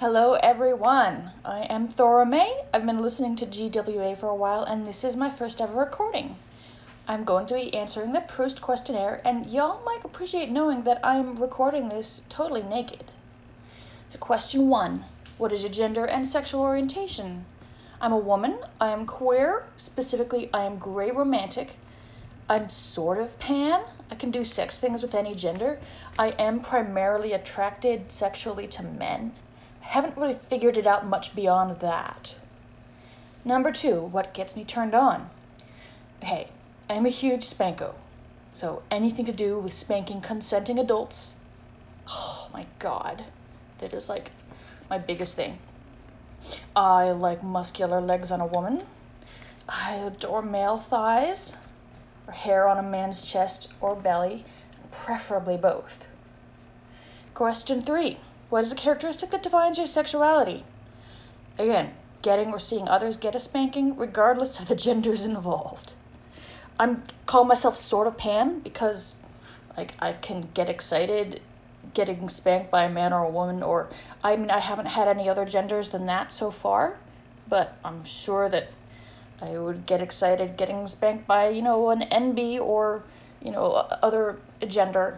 Hello everyone, I am Thora May. I've been listening to GWA for a while and this is my first ever recording. I'm going to be answering the Proust questionnaire and y'all might appreciate knowing that I'm recording this totally naked. So question 1, what is your gender and sexual orientation? I'm a woman, I am queer, specifically I am gray romantic. I'm sort of pan, I can do sex things with any gender. I am primarily attracted sexually to men. Haven't really figured it out much beyond that. Number 2, what gets me turned on? Hey, I'm a huge spanko. So anything to do with spanking consenting adults, oh my god, that is like my biggest thing. I like muscular legs on a woman. I adore male thighs, or hair on a man's chest or belly, preferably both. Question 3. What is a characteristic that defines your sexuality? Again, getting or seeing others get a spanking regardless of the genders involved. I call myself sort of pan because I can get excited getting spanked by a man or a woman, or I haven't had any other genders than that so far, but I'm sure that I would get excited getting spanked by, an NB or, other gender.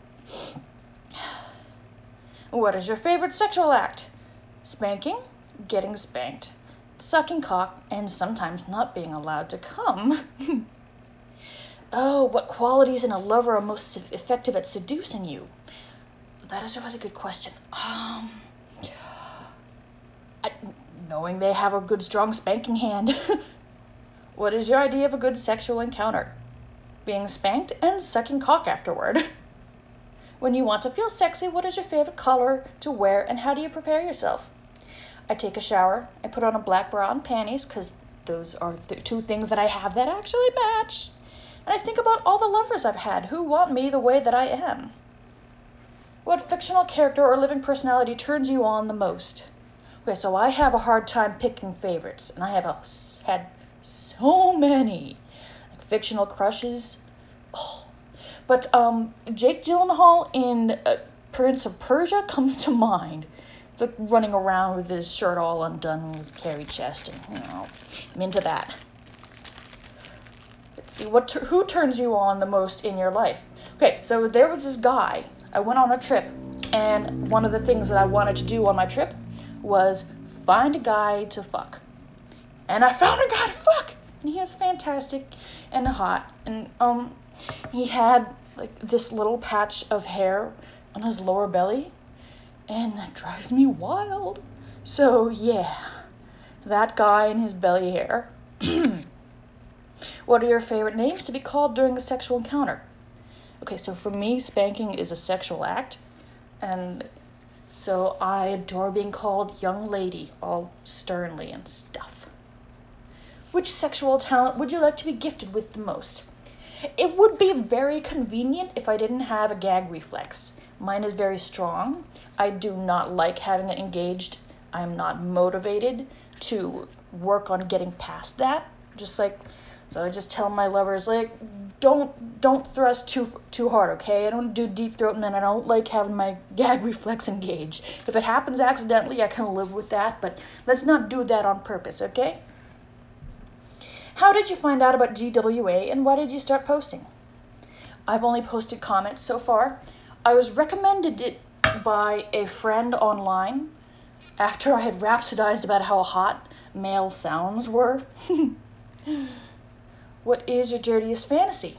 What is your favorite sexual act? Spanking, getting spanked, sucking cock, and sometimes not being allowed to come. Oh, what qualities in a lover are most effective at seducing you? That is a really good question. Knowing they have a good, strong spanking hand. What is your idea of a good sexual encounter? Being spanked and sucking cock afterward. When you want to feel sexy, what is your favorite color to wear and how do you prepare yourself? I take a shower, I put on a black bra and panties because those are the two things that I have that actually match. And I think about all the lovers I've had who want me the way that I am. What fictional character or living personality turns you on the most? Okay, so I have a hard time picking favorites, and I have had so many fictional crushes. But Jake Gyllenhaal in Prince of Persia comes to mind. It's like running around with his shirt all undone with hairy chest, and I'm into that. Let's see, who turns you on the most in your life? Okay, so there was this guy. I went on a trip, and one of the things that I wanted to do on my trip was find a guy to fuck. And I found a guy to fuck, and he was fantastic and hot, and he had this little patch of hair on his lower belly, and that drives me wild. So yeah, that guy and his belly hair. What are your favorite names to be called during a sexual encounter? Okay, so for me, spanking is a sexual act, and so I adore being called young lady, all sternly and stuff. Which sexual talent would you like to be gifted with the most? It would be very convenient if I didn't have a gag reflex. Mine is very strong. I do not like having it engaged. I'm not motivated to work on getting past that. So I just tell my lovers, don't thrust too hard, okay? I don't do deep throat, and then I don't like having my gag reflex engaged. If it happens accidentally, I can live with that, but let's not do that on purpose, okay? How did you find out about GWA and why did you start posting? I've only posted comments so far. I was recommended it by a friend online after I had rhapsodized about how hot male sounds were. What is your dirtiest fantasy?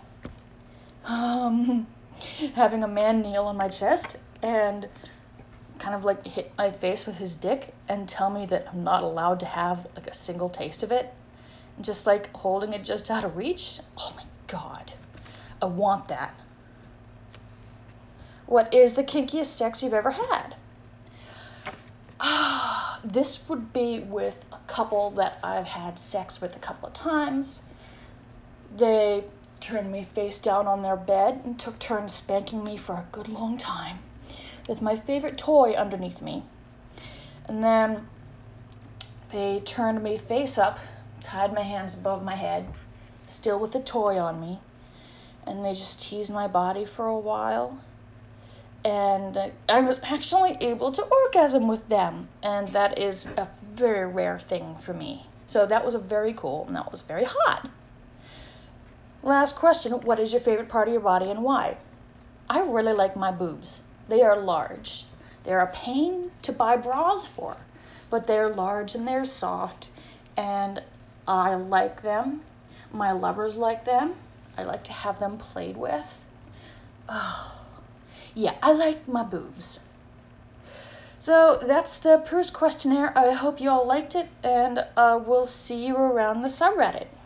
Having a man kneel on my chest and kind of hit my face with his dick and tell me that I'm not allowed to have a single taste of it. Just holding it just out of reach. Oh my god. I want that. What is the kinkiest sex you've ever had? This would be with a couple that I've had sex with a couple of times. They turned me face down on their bed and took turns spanking me for a good long time with my favorite toy underneath me. And then they turned me face up, tied my hands above my head, still with the toy on me, and they just teased my body for a while. and I was actually able to orgasm with them, and that is a very rare thing for me. So that was very cool, and that was very hot. Last question, what is your favorite part of your body and why? I really like my boobs. They are large. They're a pain to buy bras for, but they're large and they're soft, and I like them. My lovers like them. I like to have them played with. Oh, yeah, I like my boobs. So that's the Proust questionnaire. I hope you all liked it, and we'll see you around the subreddit.